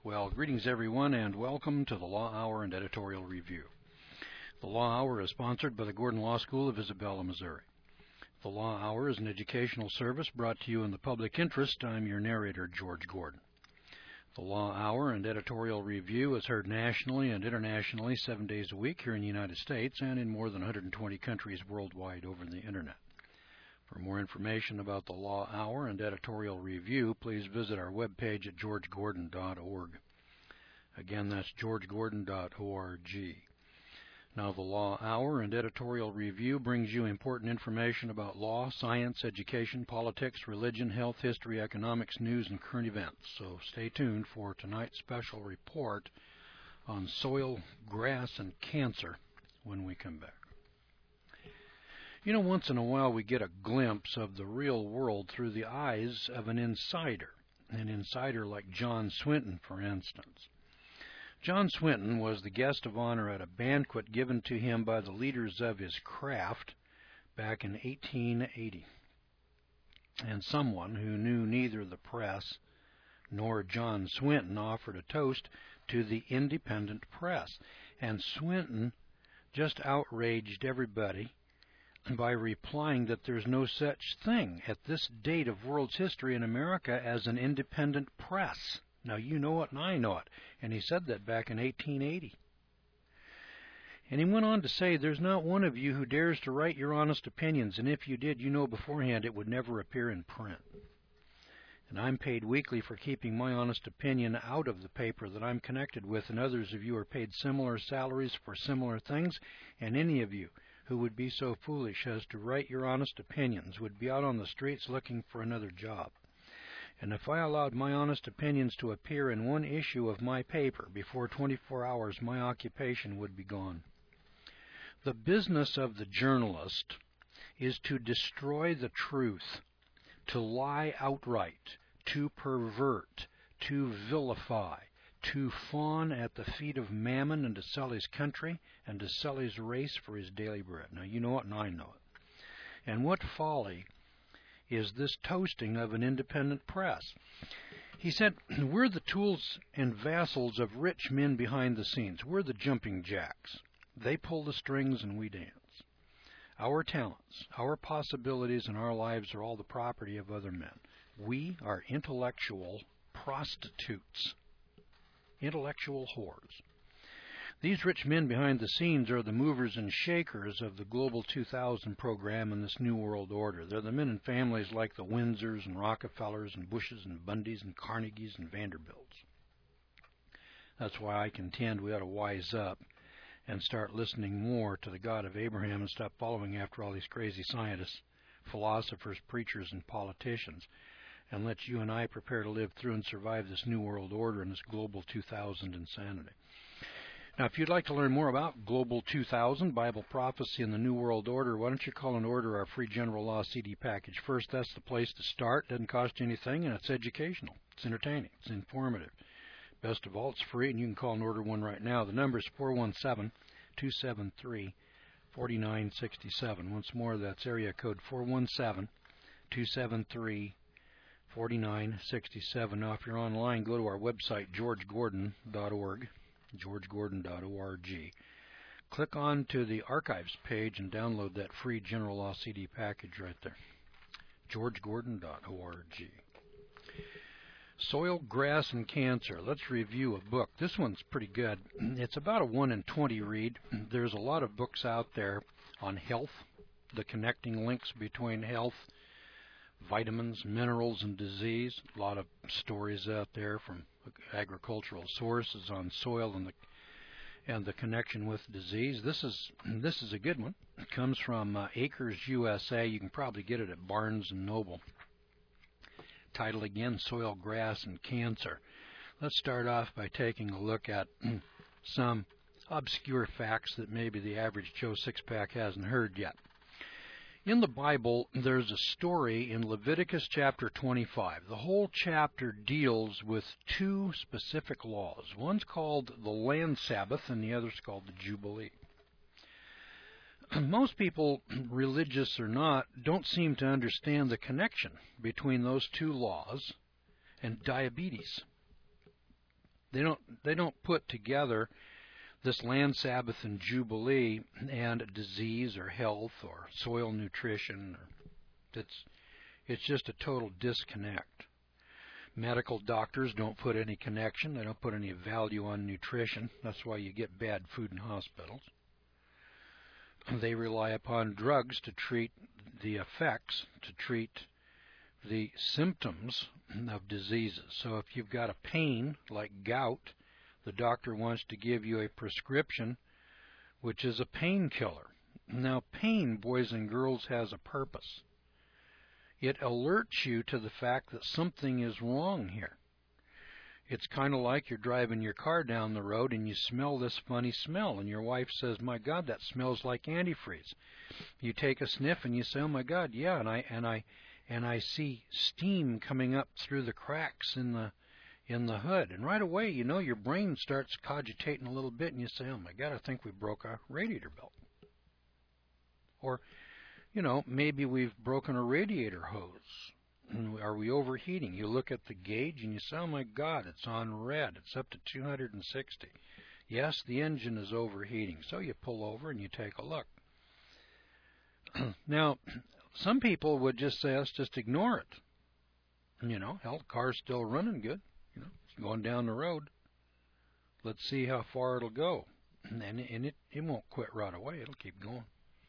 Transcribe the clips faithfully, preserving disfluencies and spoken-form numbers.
Well, greetings everyone, and welcome to the Law Hour and Editorial Review. The Law Hour is sponsored by the Gordon Law School of Isabella, Missouri. The Law Hour is an educational service brought to you in the public interest. I'm your narrator, George Gordon. The Law Hour and Editorial Review is heard nationally and internationally seven days a week here in the United States and in more than one hundred twenty countries worldwide over the Internet. For more information about the Law Hour and Editorial Review, please visit our webpage at george gordon dot org. Again, that's george gordon dot org. Now, the Law Hour and Editorial Review brings you important information about law, science, education, politics, religion, health, history, economics, news, and current events. So stay tuned for tonight's special report on soil, grass, and cancer when we come back. You know, once in a while we get a glimpse of the real world through the eyes of an insider, an insider like John Swinton, for instance. John Swinton was the guest of honor at a banquet given to him by the leaders of his craft back in eighteen eighty. And someone who knew neither the press nor John Swinton offered a toast to the independent press. And Swinton just outraged everybody by replying that there's no such thing at this date of world's history in America as an independent press. Now, you know it and I know it. And he said that back in eighteen eighty. And he went on to say, there's not one of you who dares to write your honest opinions, and if you did, you know beforehand it would never appear in print. And I'm paid weekly for keeping my honest opinion out of the paper that I'm connected with, and others of you are paid similar salaries for similar things, and any of you who would be so foolish as to write your honest opinions would be out on the streets looking for another job. And if I allowed my honest opinions to appear in one issue of my paper, before twenty-four hours my occupation would be gone. The business of the journalist is to destroy the truth, to lie outright, to pervert, to vilify, to fawn at the feet of Mammon and to sell his country and to sell his race for his daily bread. Now, you know it and I know it. And what folly is this toasting of an independent press? He said, we're the tools and vassals of rich men behind the scenes. We're the jumping jacks. They pull the strings and we dance. Our talents, our possibilities, and our lives are all the property of other men. We are intellectual prostitutes. Intellectual whores. These rich men behind the scenes are the movers and shakers of the Global two thousand program and this New World Order. They're the men and families like the Windsors and Rockefellers and Bushes and Bundys and Carnegies and Vanderbilts. That's why I contend we ought to wise up and start listening more to the God of Abraham and stop following after all these crazy scientists, philosophers, preachers, and politicians, and let you and I prepare to live through and survive this New World Order and this Global two thousand insanity. Now, if you'd like to learn more about Global two thousand, Bible prophecy, and the New World Order, why don't you call and order our free general law C D package? First, that's the place to start. Doesn't cost you anything, and it's educational. It's entertaining. It's informative. Best of all, it's free, and you can call and order one right now. The number is four one seven, two seven three, four nine six seven. Once more, that's area code four one seven, two seven three, four nine six seven. Now, if you're online, go to our website, george gordon dot org. george gordon dot org. Click on to the archives page and download that free General Law C D package right there. george gordon dot org. Soil, Grass, and Cancer. Let's review a book. This one's pretty good. It's about a one in twenty read. There's a lot of books out there on health, the connecting links between health, vitamins, minerals, and disease. A lot of stories out there from agricultural sources on soil and the and the connection with disease. This is this is a good one. It comes from uh, Acres U S A. You can probably get it at Barnes and Noble. Title again, Soil, Grass, and Cancer. Let's start off by taking a look at some obscure facts that maybe the average Joe Six-Pack hasn't heard yet. In the Bible, there's a story in Leviticus chapter twenty-five. The whole chapter deals with two specific laws. One's called the Land Sabbath, and the other's called the Jubilee. Most people, religious or not, don't seem to understand the connection between those two laws and diabetes. they don't they don't put together this land Sabbath and Jubilee and disease or health or soil nutrition. It's it's just a total disconnect. Medical doctors don't put any connection. They don't put any value on nutrition. That's why you get bad food in hospitals. They rely upon drugs to treat the effects, to treat the symptoms of diseases. So if you've got a pain like gout, the doctor wants to give you a prescription which is a painkiller. Now, pain, boys and girls, has a purpose. It alerts you to the fact that something is wrong here. It's kind of like you're driving your car down the road and you smell this funny smell, and your wife says, "My God, that smells like antifreeze." You take a sniff and you say, "Oh my God, yeah," and I and I and I see steam coming up through the cracks in the in the hood, and right away, you know, your brain starts cogitating a little bit, and you say, "Oh my God, I think we broke a radiator belt," or, you know, maybe we've broken a radiator hose. Are we overheating? You look at the gauge and you say, "Oh my God, it's on red. It's up to two hundred sixty. Yes, the engine is overheating." So you pull over and you take a look. Now, some people would just say, "Let's just ignore it. You know, hell, the car's still running good. You know, it's going down the road. Let's see how far it'll go." And, and it, it won't quit right away. It'll keep going.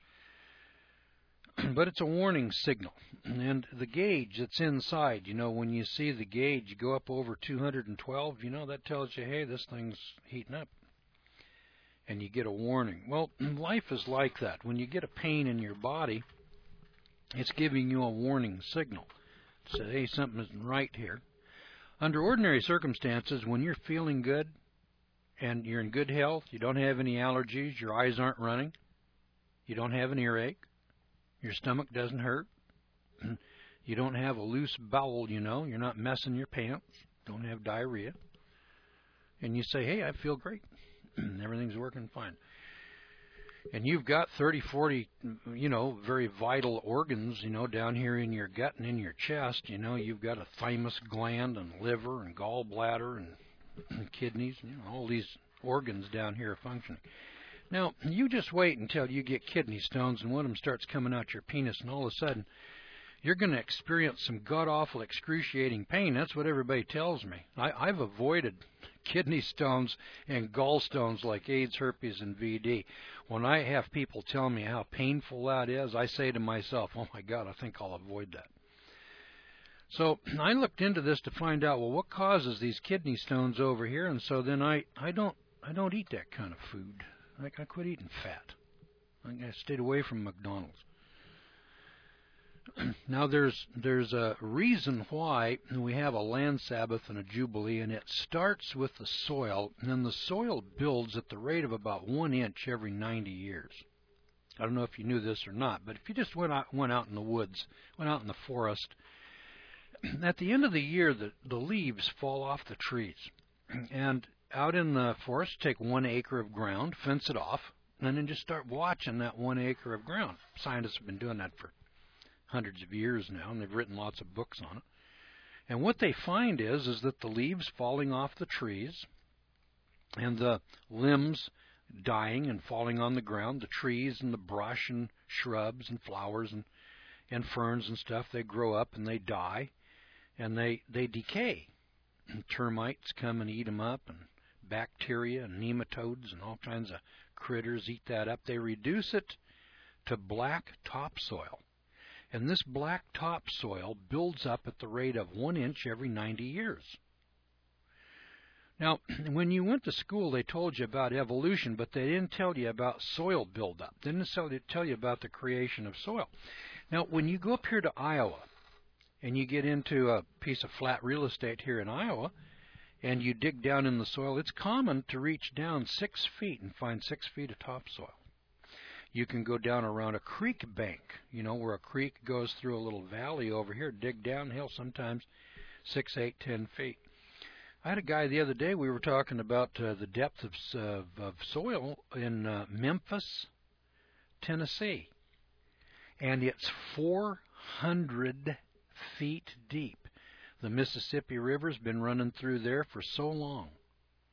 But it's a warning signal. And the gauge that's inside, you know, when you see the gauge go up over two hundred twelve, you know, that tells you, hey, this thing's heating up. And you get a warning. Well, life is like that. When you get a pain in your body, it's giving you a warning signal. It says, hey, something isn't right here. Under ordinary circumstances, when you're feeling good and you're in good health, you don't have any allergies, your eyes aren't running, you don't have an earache, your stomach doesn't hurt, you don't have a loose bowel, you know, you're not messing your pants, don't have diarrhea, and you say, hey, I feel great, everything's working fine. And you've got thirty, forty, you know, very vital organs, you know, down here in your gut and in your chest. You know, you've got a thymus gland and liver and gallbladder and, and kidneys, you know, all these organs down here are functioning. Now, you just wait until you get kidney stones and one of them starts coming out your penis, and all of a sudden you're going to experience some god-awful excruciating pain. That's what everybody tells me. I, I've avoided kidney stones and gallstones like AIDS, herpes, and V D. When I have people tell me how painful that is, I say to myself, oh my God, I think I'll avoid that. So I looked into this to find out, well, what causes these kidney stones over here? And so then I, I don't I don't eat that kind of food. I, I quit eating fat. I stayed away from McDonald's. Now there's there's a reason why we have a land Sabbath and a Jubilee, and it starts with the soil, and then the soil builds at the rate of about one inch every ninety years. I don't know if you knew this or not, but if you just went out went out in the woods, went out in the forest, at the end of the year the, the leaves fall off the trees. And out in the forest, take one acre of ground, fence it off, and then just start watching that one acre of ground. Scientists have been doing that for hundreds of years now, and they've written lots of books on it. And what they find is, is that the leaves falling off the trees and the limbs dying and falling on the ground, the trees and the brush and shrubs and flowers and, and ferns and stuff, they grow up and they die and they, they decay. And termites come and eat them up, and bacteria and nematodes and all kinds of critters eat that up. They reduce it to black topsoil. And this black topsoil builds up at the rate of one inch every ninety years. Now, when you went to school, they told you about evolution, but they didn't tell you about soil buildup. They didn't tell you about the creation of soil. Now, when you go up here to Iowa, and you get into a piece of flat real estate here in Iowa, and you dig down in the soil, it's common to reach down six feet and find six feet of topsoil. You can go down around a creek bank, you know, where a creek goes through a little valley over here, dig downhill sometimes six, eight, ten feet. I had a guy the other day, we were talking about uh, the depth of, uh, of soil in uh, Memphis, Tennessee, and it's four hundred feet deep. The Mississippi River's been running through there for so long.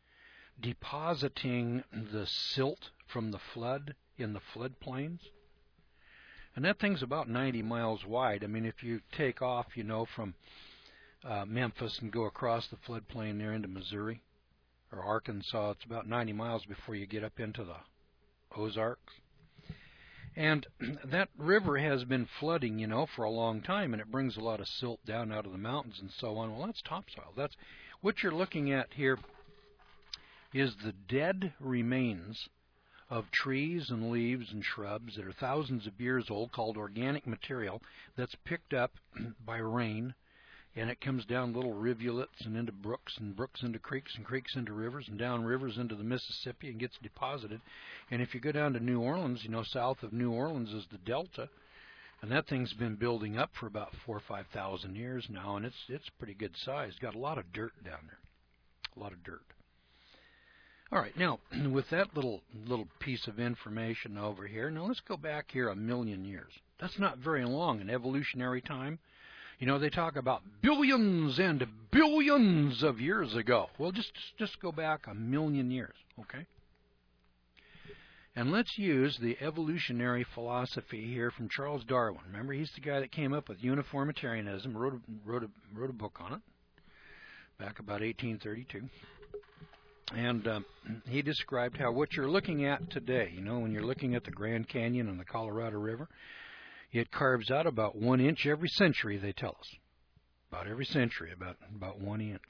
depositing the silt from the flood in the floodplains. And that thing's about ninety miles wide. I mean, if you take off, you know, from uh, Memphis and go across the floodplain there into Missouri or Arkansas, it's about ninety miles before you get up into the Ozarks. And that river has been flooding, you know, for a long time, and it brings a lot of silt down out of the mountains and so on. Well, that's topsoil. That's what you're looking at here is the dead remains of trees and leaves and shrubs that are thousands of years old, called organic material, that's picked up by rain, and it comes down little rivulets and into brooks, and brooks into creeks, and creeks into rivers, and down rivers into the Mississippi, and gets deposited. And if you go down to New Orleans, you know, south of New Orleans is the Delta, and that thing's been building up for about four or five thousand years now, and it's it's pretty good size. Got a lot of dirt down there, a lot of dirt. All right, now, with that little little piece of information over here, now let's go back here a million years. That's not very long in evolutionary time. You know, they talk about billions and billions of years ago. Well, just, just go back a million years, okay? And let's use the evolutionary philosophy here from Charles Darwin. Remember, he's the guy that came up with uniformitarianism, wrote a, wrote a, wrote a book on it back about eighteen thirty-two. And um, he described how what you're looking at today, you know, when you're looking at the Grand Canyon and the Colorado River, it carves out about one inch every century, they tell us. About every century, about, about one inch.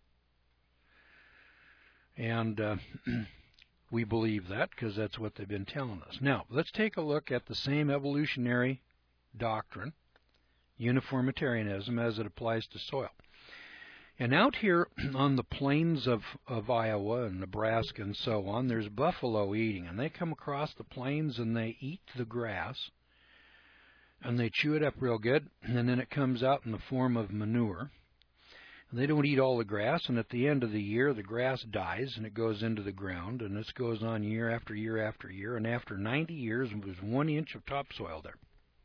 And uh, we believe that because that's what they've been telling us. Now, let's take a look at the same evolutionary doctrine, uniformitarianism, as it applies to soil. And out here on the plains of, of Iowa and Nebraska and so on, there's buffalo eating. And they come across the plains and they eat the grass. And they chew it up real good. And then it comes out in the form of manure. And they don't eat all the grass. And at the end of the year, the grass dies and it goes into the ground. And this goes on year after year after year. And after ninety years, there's one inch of topsoil there.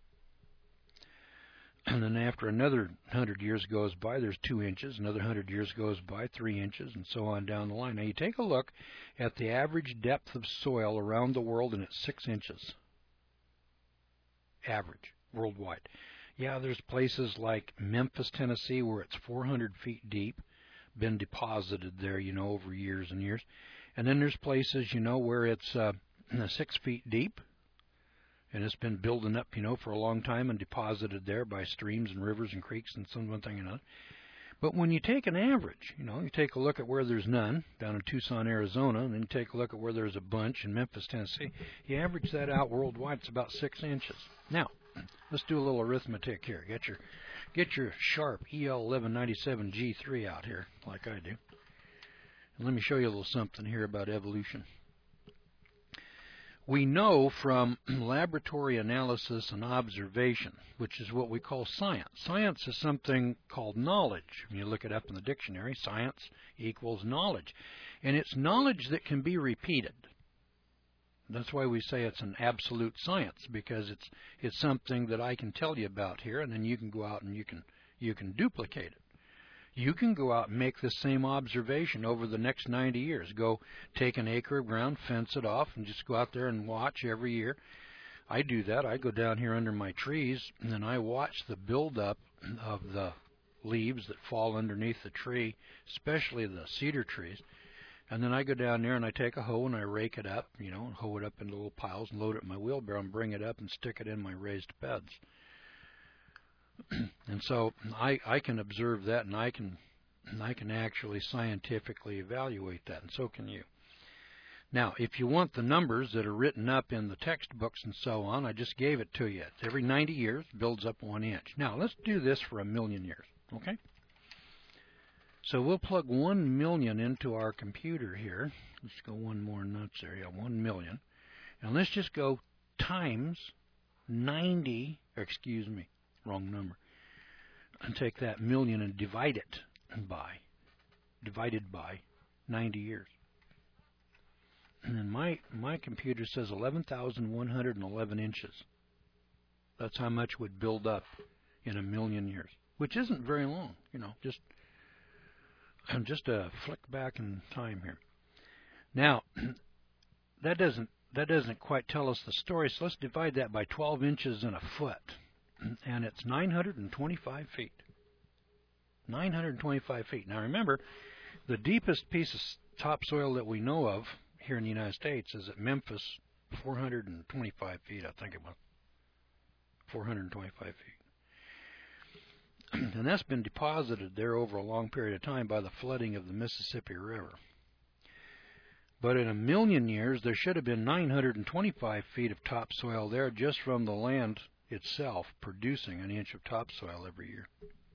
And then after another hundred years goes by, there's two inches. Another hundred years goes by, three inches, and so on down the line. Now you take a look at the average depth of soil around the world, and it's six inches. Average, worldwide. Yeah, there's places like Memphis, Tennessee, where it's four hundred feet deep, been deposited there, you know, over years and years. And then there's places, you know, where it's uh, six feet deep. And it's been building up, you know, for a long time and deposited there by streams and rivers and creeks and some one thing and another. But when you take an average, you know, you take a look at where there's none down in Tucson, Arizona, and then you take a look at where there's a bunch in Memphis, Tennessee, you average that out worldwide, it's about six inches. Now, let's do a little arithmetic here. Get your get your sharp E L eleven ninety-seven G three out here, like I do. And let me show you a little something here about evolution. We know from laboratory analysis and observation, which is what we call science. Science is something called knowledge. When you look it up in the dictionary, science equals knowledge. And it's knowledge that can be repeated. That's why we say it's an absolute science, because it's it's something that I can tell you about here, and then you can go out and you can you can duplicate it. You can go out and make the same observation over the next ninety years. Go take an acre of ground, fence it off, and just go out there and watch every year. I do that. I go down here under my trees, and then I watch the buildup of the leaves that fall underneath the tree, especially the cedar trees. And then I go down there and I take a hoe and I rake it up, you know, and hoe it up into little piles and load it in my wheelbarrow and bring it up and stick it in my raised beds. And so I, I can observe that, and I can and I can actually scientifically evaluate that, and so can you. Now, if you want the numbers that are written up in the textbooks and so on, I just gave it to you. Every ninety years builds up one inch. Now, let's do this for a million years, okay? So we'll plug one million into our computer here. Let's go one more nuts there. Yeah, one million. And let's just go times ninety, or excuse me, wrong number, and take that million and divide it by, divided by ninety years. And then my, my computer says eleven thousand one hundred eleven inches. That's how much would build up in a million years, which isn't very long, you know, just, just a flick back in time here. Now, that doesn't that doesn't quite tell us the story, so let's divide that by twelve inches and a foot, and it's nine hundred twenty-five feet. nine hundred twenty-five feet. Now remember, the deepest piece of topsoil that we know of here in the United States is at Memphis, four hundred twenty-five feet, I think it was. four hundred twenty-five feet. And that's been deposited there over a long period of time by the flooding of the Mississippi River. But in a million years, there should have been nine hundred twenty-five feet of topsoil there just from the land itself producing an inch of topsoil every year.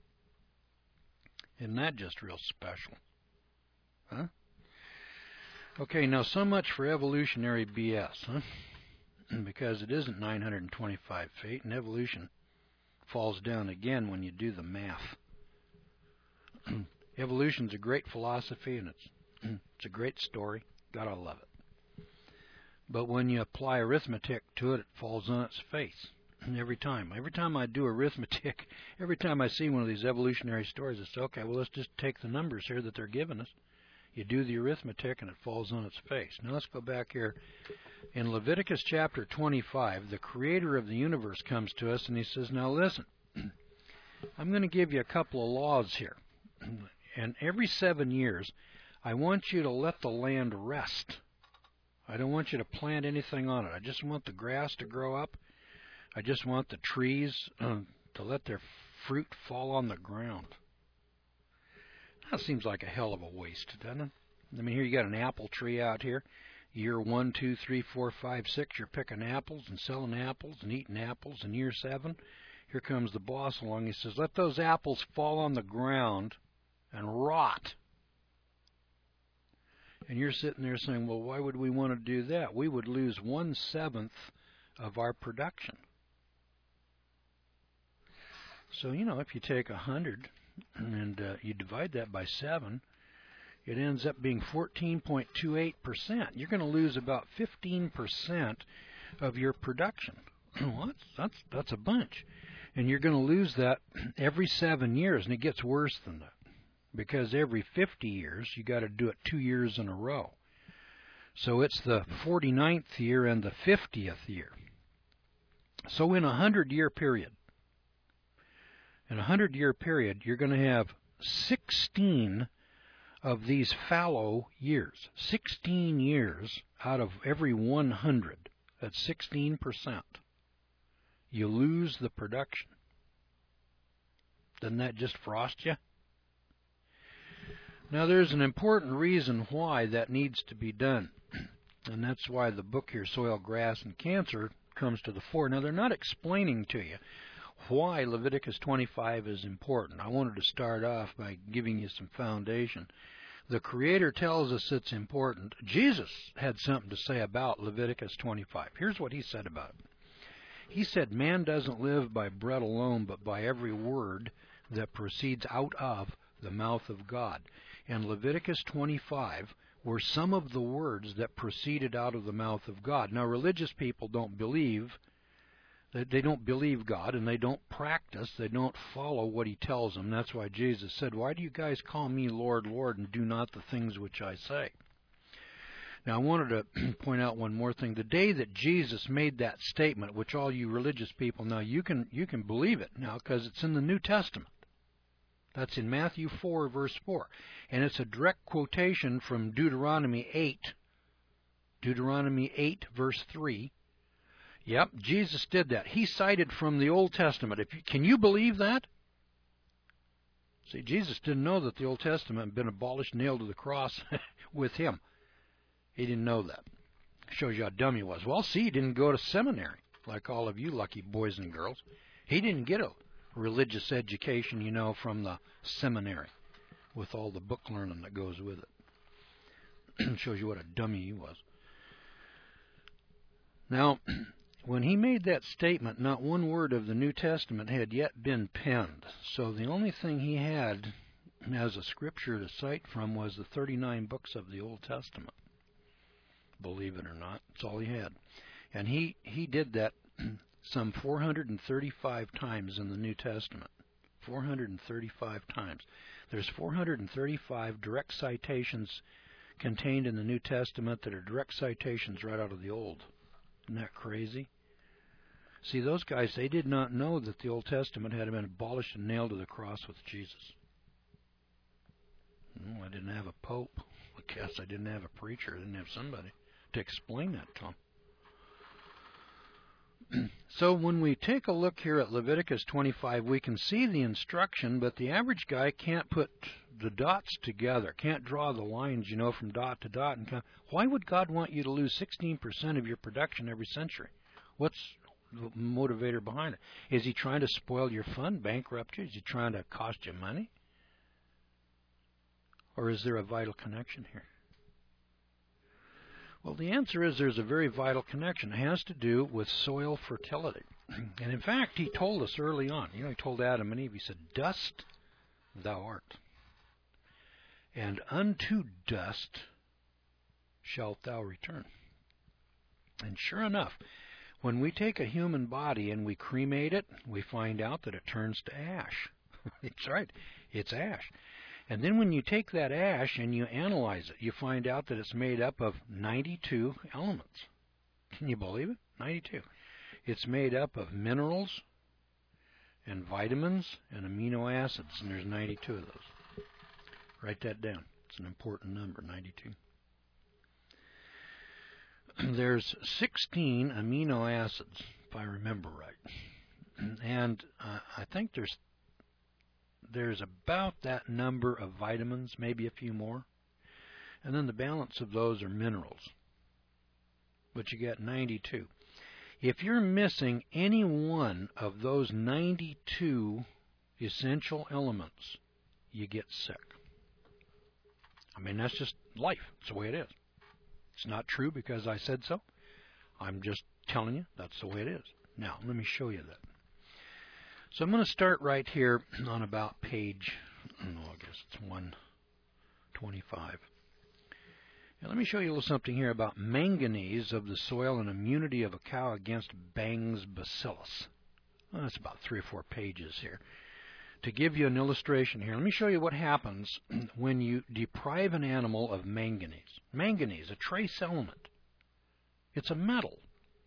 Isn't that just real special? Huh? Okay, now so much for evolutionary B S, huh? Because it isn't nine hundred twenty-five feet, and evolution falls down again when you do the math. Evolution's a great philosophy, and it's it's a great story. Gotta love it. But when you apply arithmetic to it, it falls on its face. Every time. Every time I do arithmetic, every time I see one of these evolutionary stories, it's okay, well, let's just take the numbers here that they're giving us. You do the arithmetic, and it falls on its face. Now let's go back here. In Leviticus chapter twenty-five, the creator of the universe comes to us, and he says, now listen, I'm going to give you a couple of laws here. And every seven years, I want you to let the land rest. I don't want you to plant anything on it. I just want the grass to grow up. I just want the trees uh, to let their fruit fall on the ground. That seems like a hell of a waste, doesn't it? I mean, here you got an apple tree out here. Year one, two, three, four, five, six, you're picking apples and selling apples and eating apples. In year seven, here comes the boss along. He says, let those apples fall on the ground and rot. And you're sitting there saying, well, why would we want to do that? We would lose one-seventh of our production. So, you know, if you take one hundred and uh, you divide that by seven, it ends up being fourteen point two eight percent. You're going to lose about fifteen percent of your production. Well, that's, that's, that's a bunch. And you're going to lose that every seven years, and it gets worse than that. Because every fifty years, you got to do it two years in a row. So it's the forty-ninth year and the fiftieth year. So in a hundred-year period, in a hundred-year period, you're going to have sixteen of these fallow years. sixteen years out of every one hundred. That's sixteen percent. You lose the production. Doesn't that just frost you? Now, there's an important reason why that needs to be done, and that's why the book here, Soil, Grass, and Cancer, comes to the fore. Now, they're not explaining to you why Leviticus twenty-five is important. I wanted to start off by giving you some foundation. The Creator tells us it's important. Jesus had something to say about Leviticus twenty-five. Here's what he said about it. He said, man doesn't live by bread alone, but by every word that proceeds out of the mouth of God. And Leviticus twenty-five were some of the words that proceeded out of the mouth of God. Now, religious people don't believe, they don't believe God, and they don't practice, they don't follow what he tells them. That's why Jesus said, why do you guys call me Lord, Lord, and do not the things which I say? Now, I wanted to point out one more thing. The day that Jesus made that statement, which all you religious people, now you can, you can believe it now because it's in the New Testament. That's in Matthew four, verse four. And it's a direct quotation from Deuteronomy eight. Deuteronomy eight, verse three. Yep, Jesus did that. He cited from the Old Testament. If you, can you believe that? See, Jesus didn't know that the Old Testament had been abolished, nailed to the cross with him. He didn't know that. Shows you how dumb he was. Well, see, he didn't go to seminary like all of you lucky boys and girls. He didn't get a religious education, you know, from the seminary with all the book learning that goes with it. Shows you what a dummy he was. Now, when he made that statement, not one word of the New Testament had yet been penned. So the only thing he had as a scripture to cite from was the thirty-nine books of the Old Testament. Believe it or not, that's all he had. And he, he did that some four hundred thirty-five times in the New Testament. four hundred thirty-five times. There's four hundred thirty-five direct citations contained in the New Testament that are direct citations right out of the Old. Isn't that crazy? See, those guys, they did not know that the Old Testament had been abolished and nailed to the cross with Jesus. No, I didn't have a pope. I guess I didn't have a preacher. I didn't have somebody to explain that to them. So when we take a look here at Leviticus twenty-five, we can see the instruction, but the average guy can't put the dots together, can't draw the lines, you know, from dot to dot. And why would God want you to lose sixteen percent of your production every century? What's the motivator behind it? Is he trying to spoil your fund, bankrupt you? Is he trying to cost you money? Or is there a vital connection here? Well, the answer is there's a very vital connection. It has to do with soil fertility. And in fact, he told us early on, you know, he told Adam and Eve, he said, dust thou art, and unto dust shalt thou return. And sure enough, when we take a human body and we cremate it, we find out that it turns to ash. It's right, it's ash. And then when you take that ash and you analyze it, you find out that it's made up of ninety-two elements. Can you believe it? ninety-two. It's made up of minerals and vitamins and amino acids, and there's ninety-two of those. Write that down. It's an important number, ninety-two. There's sixteen amino acids, if I remember right. And uh, I think there's There's about that number of vitamins, maybe a few more. And then the balance of those are minerals. But you got ninety-two. If you're missing any one of those ninety-two essential elements, you get sick. I mean, that's just life. It's the way it is. It's not true because I said so. I'm just telling you that's the way it is. Now, let me show you that. So I'm going to start right here on about page, oh, I guess it's one twenty-five. Now let me show you a little something here about manganese of the soil and immunity of a cow against Bang's bacillus. Well, that's about three or four pages here. To give you an illustration here, let me show you what happens when you deprive an animal of manganese. Manganese, a trace element. It's a metal.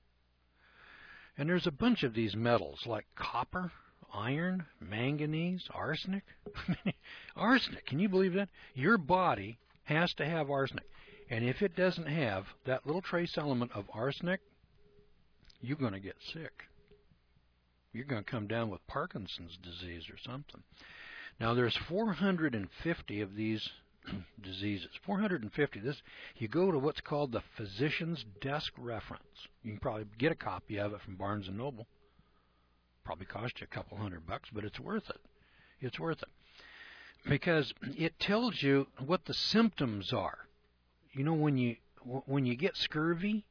And there's a bunch of these metals like copper, iron, manganese, arsenic. Arsenic, can you believe that? Your body has to have arsenic. And if it doesn't have that little trace element of arsenic, you're going to get sick. You're going to come down with Parkinson's disease or something. Now, there's four hundred fifty of these diseases. four hundred fifty. This, you go to what's called the Physician's Desk Reference. You can probably get a copy of it from Barnes and Noble. Probably cost you a couple hundred bucks, but it's worth it. It's worth it. Because it tells you what the symptoms are. You know, when you when you get scurvy,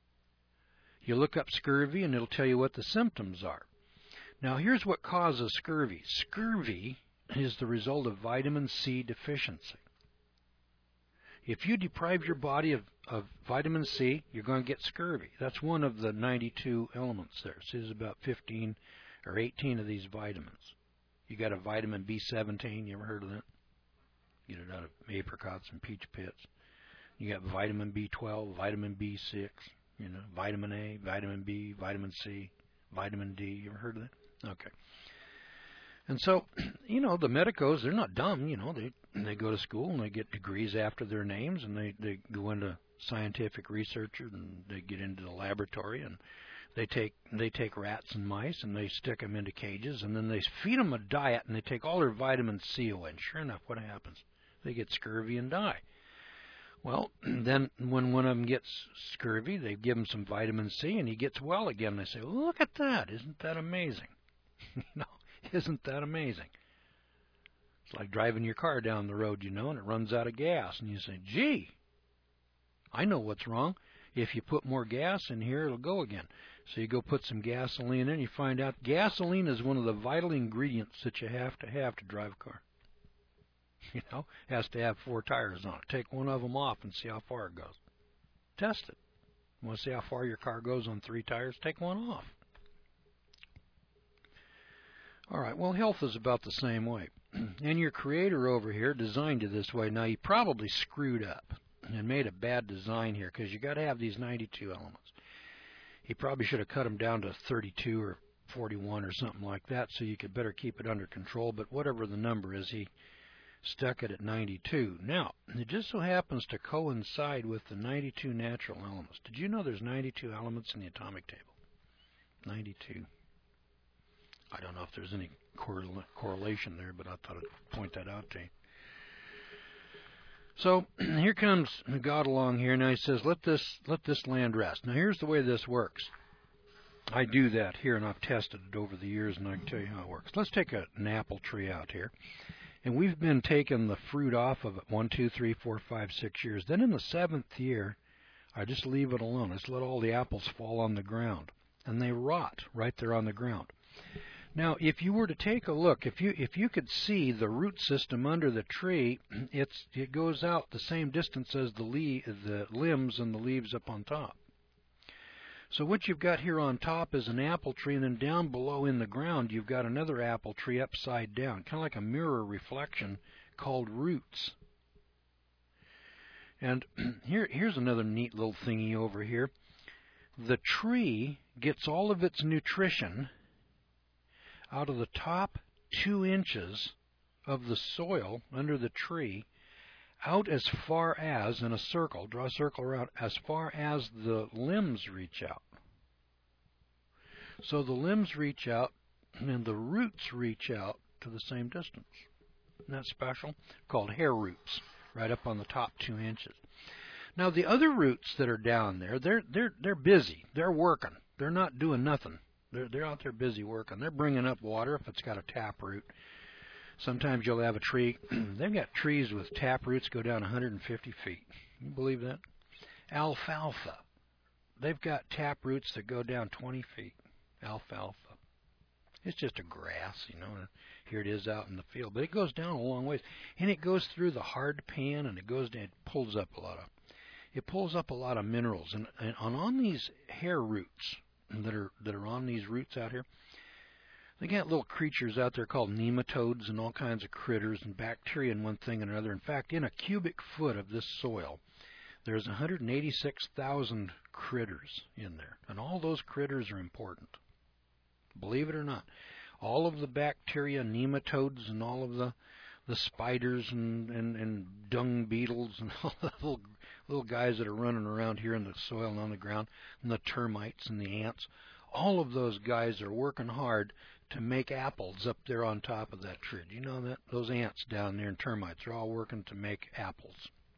you look up scurvy and it'll tell you what the symptoms are. Now, here's what causes scurvy. Scurvy is the result of vitamin C deficiency. If you deprive your body of, of vitamin C, you're going to get scurvy. That's one of the ninety-two elements there. So there's about fifteen or eighteen of these vitamins. You got a vitamin B seventeen. You ever heard of that? Get it out of apricots and peach pits. You got vitamin B twelve, vitamin B six, you know, vitamin A, vitamin B, vitamin C, vitamin D. You ever heard of that? Okay. And so, you know, the medicos, they're not dumb, you know, they they go to school and they get degrees after their names and they, they go into scientific research and they get into the laboratory and they take they take rats and mice and they stick them into cages and then they feed them a diet and they take all their vitamin C away. And sure enough, what happens? They get scurvy and die. Well, then when one of them gets scurvy, they give him some vitamin C and he gets well again. They say, well, look at that. Isn't that amazing? You know, isn't that amazing? It's like driving your car down the road, you know, and it runs out of gas. And you say, gee, I know what's wrong. If you put more gas in here, it'll go again. So you go put some gasoline in, and you find out gasoline is one of the vital ingredients that you have to have to drive a car. You know, it has to have four tires on it. Take one of them off and see how far it goes. Test it. You want to see how far your car goes on three tires? Take one off. All right, well, health is about the same way. And your creator over here designed you this way. Now, he probably screwed up. and made a bad design here, because you got to have these ninety-two elements. He probably should have cut them down to thirty-two or forty-one or something like that, so you could better keep it under control. But whatever the number is, he stuck it at ninety-two. Now, it just so happens to coincide with the ninety-two natural elements. Did you know there's ninety-two elements in the atomic table? ninety-two. I don't know if there's any correl correlation there, but I thought I'd point that out to you. So here comes God along here. Now he says, let this, let this land rest. Now here's the way this works. I do that here, and I've tested it over the years, and I can tell you how it works. Let's take a, an apple tree out here. And we've been taking the fruit off of it one, two, three, four, five, six years. Then in the seventh year, I just leave it alone. I just let all the apples fall on the ground. And they rot right there on the ground. Now, if you were to take a look, if you if you could see the root system under the tree, it's it goes out the same distance as the le the limbs and the leaves up on top. So what you've got here on top is an apple tree, and then down below in the ground you've got another apple tree upside down, kind of like a mirror reflection called roots. And here here's another neat little thingy over here. The tree gets all of its nutrition out of the top two inches of the soil under the tree, out as far as, in a circle, draw a circle around, as far as the limbs reach out. So the limbs reach out, and the roots reach out to the same distance. Isn't that special? Called hair roots, right up on the top two inches. Now the other roots that are down there, they're they're they're busy. They're working. They're not doing nothing. They're, they're out there busy working. They're bringing up water if it's got a tap root. Sometimes you'll have a tree. They've got trees with tap roots go down one hundred fifty feet. You believe that? Alfalfa. They've got tap roots that go down twenty feet. Alfalfa. It's just a grass, you know. Here it is out in the field. But it goes down a long ways. And it goes through the hard pan, and it goes down, it pulls up a lot of, it pulls up a lot of minerals. And, and on these hair roots, that are that are on these roots out here, they got little creatures out there called nematodes and all kinds of critters and bacteria and one thing and another. In fact, in a cubic foot of this soil, there's one hundred eighty-six thousand critters in there, and all those critters are important. Believe it or not, all of the bacteria, nematodes, and all of the the spiders and and, and dung beetles and all the little little guys that are running around here in the soil and on the ground, and the termites and the ants, all of those guys are working hard to make apples up there on top of that tree. Do you know that? Those ants down there and termites are all working to make apples.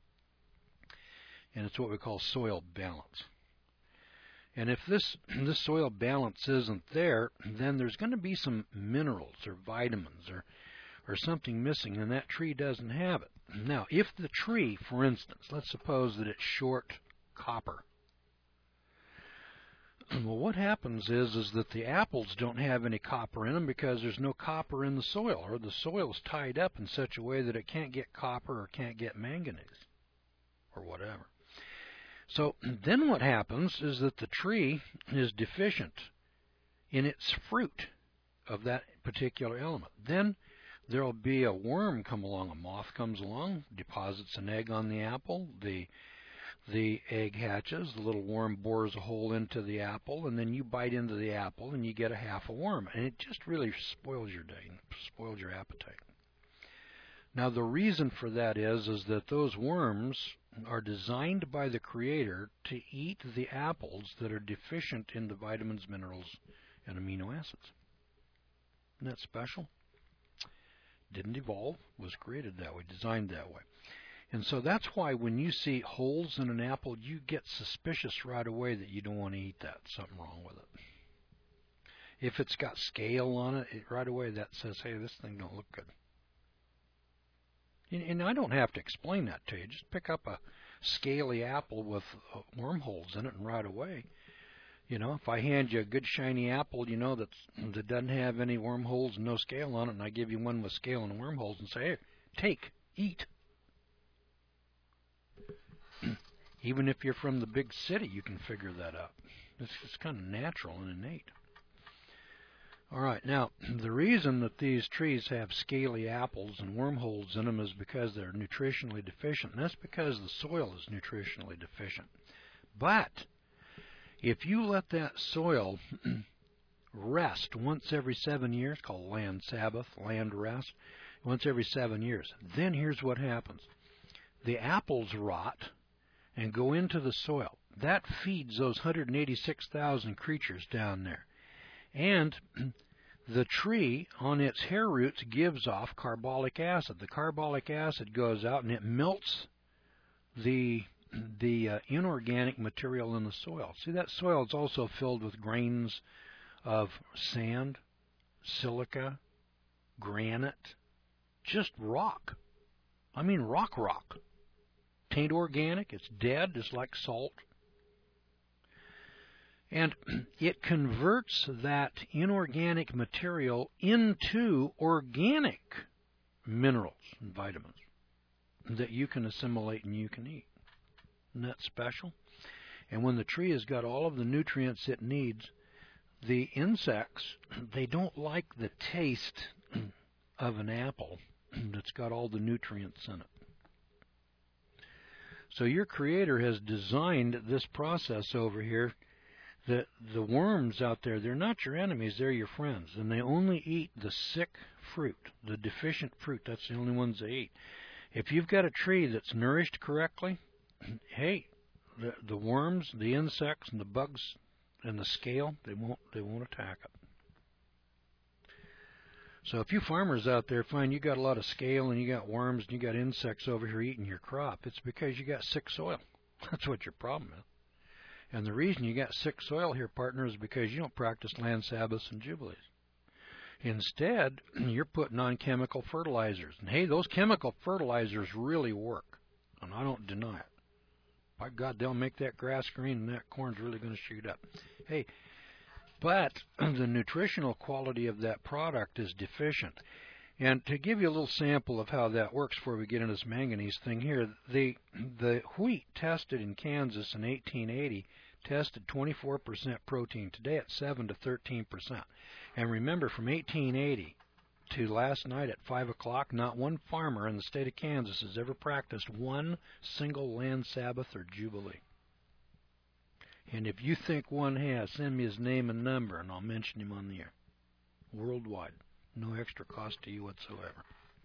And it's what we call soil balance. And if this, this soil balance isn't there, then there's going to be some minerals or vitamins or or something missing, and that tree doesn't have it. Now, if the tree, for instance, let's suppose that it's short copper. Well, what happens is, is that the apples don't have any copper in them because there's no copper in the soil, or the soil is tied up in such a way that it can't get copper or can't get manganese or whatever. So then what happens is that the tree is deficient in its fruit of that particular element. Then there'll be a worm come along, a moth comes along, deposits an egg on the apple, the the egg hatches, the little worm bores a hole into the apple, and then you bite into the apple and you get a half a worm, and it just really spoils your day, spoils your appetite. Now the reason for that is, is that those worms are designed by the Creator to eat the apples that are deficient in the vitamins, minerals, and amino acids. Isn't that special? Didn't evolve, was created that way, designed that way. And so that's why when you see holes in an apple, you get suspicious right away that you don't want to eat that. Something wrong with it. If it's got scale on it, it right away that says, hey, this thing don't look good. And, and I don't have to explain that to you. Just pick up a scaly apple with uh, wormholes in it, and right away, you know, if I hand you a good shiny apple, you know, that's, that doesn't have any wormholes and no scale on it, and I give you one with scale and wormholes and say, hey, take, eat. Even if you're from the big city, you can figure that out. It's, it's kind of natural and innate. All right, now, the reason that these trees have scaly apples and wormholes in them is because they're nutritionally deficient, and that's because the soil is nutritionally deficient. But if you let that soil rest once every seven years, called land Sabbath, land rest, once every seven years, then here's what happens. The apples rot and go into the soil. That feeds those one hundred eighty-six thousand creatures down there. And the tree, on its hair roots, gives off carbolic acid. The carbolic acid goes out and it melts the the uh, inorganic material in the soil. See, that soil is also filled with grains of sand, silica, granite, just rock. I mean rock rock. Tain't organic, it's dead, it's like salt. And it converts that inorganic material into organic minerals and vitamins that you can assimilate and you can eat. Isn't that special? And when the tree has got all of the nutrients it needs, the insects, they don't like the taste of an apple that's got all the nutrients in it. So your Creator has designed this process over here. The, the worms out there, they're not your enemies, they're your friends. And they only eat the sick fruit, the deficient fruit. That's the only ones they eat. If you've got a tree that's nourished correctly, hey, the, the worms, the insects, and the bugs, and the scale, they won't, they won't attack it. So if you farmers out there find you got a lot of scale and you got worms and you got insects over here eating your crop, it's because you got sick soil. That's what your problem is. And the reason you got sick soil here, partner, is because you don't practice land Sabbaths and Jubilees. Instead, you're putting on chemical fertilizers. And hey, those chemical fertilizers really work. And I don't deny it. By God, they'll make that grass green and that corn's really going to shoot up. Hey, but the nutritional quality of that product is deficient. And to give you a little sample of how that works before we get into this manganese thing here, the the wheat tested in Kansas in eighteen eighty tested twenty-four percent protein. Today it's seven to thirteen percent. And remember, from eighteen eighty to last night at five o'clock, not one farmer in the state of Kansas has ever practiced one single land Sabbath or Jubilee. And if you think one has, send me his name and number, and I'll mention him on the air. Worldwide. No extra cost to you whatsoever.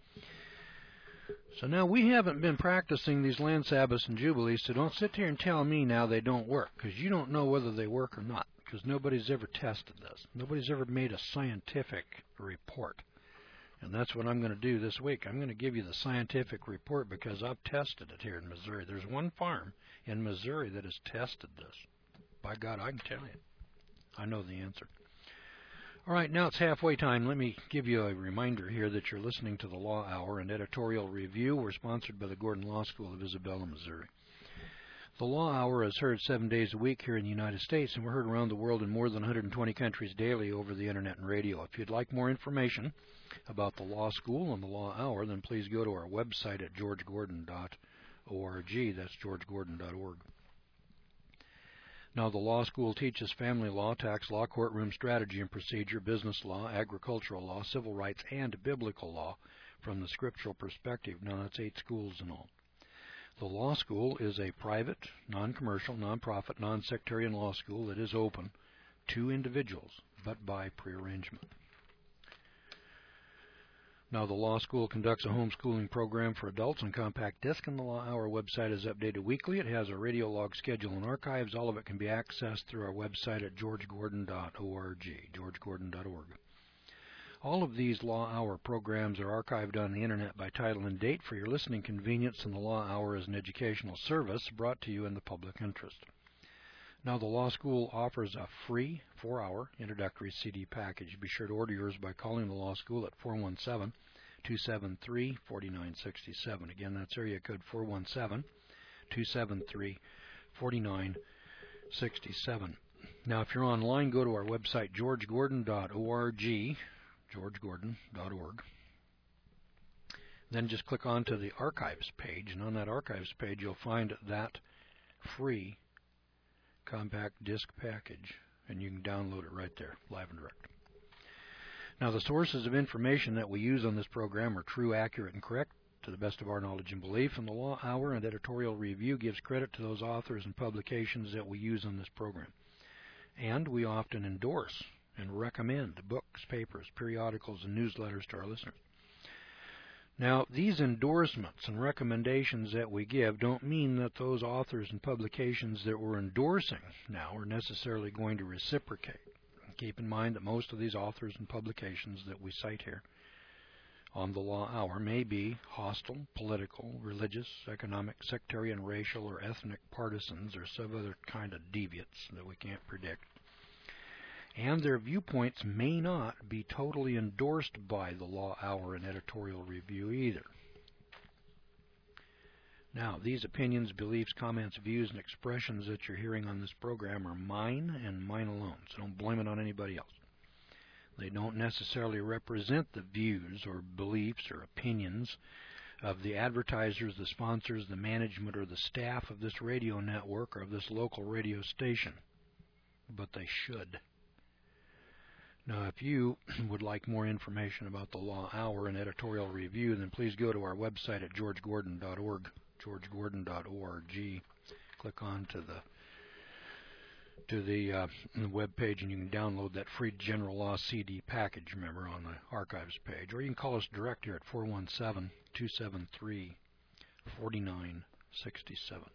So now we haven't been practicing these land Sabbaths and Jubilees, so don't sit here and tell me now they don't work, because you don't know whether they work or not, because nobody's ever tested this. Nobody's ever made a scientific report. And that's what I'm going to do this week. I'm going to give you the scientific report because I've tested it here in Missouri. There's one farm in Missouri that has tested this. By God, I can tell you. I know the answer. All right, now it's halfway time. Let me give you a reminder here that you're listening to the Law Hour and Editorial Review. We're sponsored by the Gordon Law School of Isabella, Missouri. The Law Hour is heard seven days a week here in the United States, and we're heard around the world in more than one hundred twenty countries daily over the Internet and radio. If you'd like more information about the Law School and the Law Hour, then please go to our website at george gordon dot org. That's george gordon dot org. Now, the law school teaches family law, tax law, courtroom strategy and procedure, business law, agricultural law, civil rights, and biblical law from the scriptural perspective. Now, that's eight schools in all. The law school is a private, non-commercial, non-profit, non-sectarian law school that is open to individuals, but by prearrangement. Now, the law school conducts a homeschooling program for adults on compact disc, and the Law Hour website is updated weekly. It has a radio log schedule and archives. All of it can be accessed through our website at george gordon dot org, george gordon dot org. All of these Law Hour programs are archived on the Internet by title and date for your listening convenience, and the Law Hour is an educational service brought to you in the public interest. Now, the law school offers a free four-hour introductory C D package. Be sure to order yours by calling the law school at four one seven, two seven three, four nine six seven. Again, that's area code four one seven, two seven three, four nine six seven. Now, if you're online, go to our website, george gordon dot org, george gordon dot org. Then just click onto the archives page, and on that archives page, you'll find that free compact disc package, and you can download it right there, live and direct. Now, the sources of information that we use on this program are true, accurate, and correct to the best of our knowledge and belief, and the Law Hour and Editorial Review gives credit to those authors and publications that we use on this program. And we often endorse and recommend books, papers, periodicals, and newsletters to our listeners. Now, these endorsements and recommendations that we give don't mean that those authors and publications that we're endorsing now are necessarily going to reciprocate. Keep in mind that most of these authors and publications that we cite here on the Law Hour may be hostile, political, religious, economic, sectarian, racial, or ethnic partisans, or some other kind of deviants that we can't predict. And their viewpoints may not be totally endorsed by the Law Hour and Editorial Review either. Now, these opinions, beliefs, comments, views, and expressions that you're hearing on this program are mine and mine alone, so don't blame it on anybody else. They don't necessarily represent the views or beliefs or opinions of the advertisers, the sponsors, the management, or the staff of this radio network or of this local radio station, but they should. Now, if you would like more information about the Law Hour and Editorial Review, then please go to our website at george gordon dot org, george gordon dot org. Click on to the to the, uh, the web page, and you can download that free General Law C D package, remember, on the Archives page. Or you can call us direct here at four one seven, two seven three, four nine six seven.